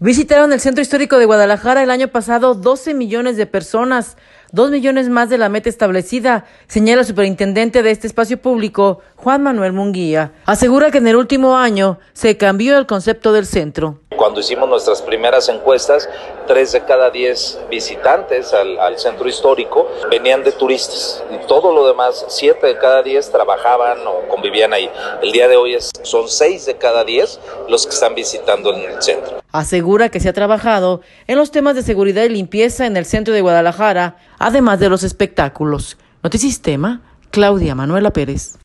Visitaron el Centro Histórico de Guadalajara el año pasado 12 millones de personas, 2 millones más de la meta establecida, señala el superintendente de este espacio público, Juan Manuel Munguía. Asegura que en el último año se cambió el concepto del centro. Cuando hicimos nuestras primeras encuestas, 3 de cada 10 visitantes al centro histórico venían de turistas y todo lo demás, 7 de cada 10 trabajaban o convivían ahí. El día de hoy son 6 de cada 10 los que están visitando en el centro. Asegura que se ha trabajado en los temas de seguridad y limpieza en el centro de Guadalajara, además de los espectáculos. Notisistema, Claudia Manuela Pérez.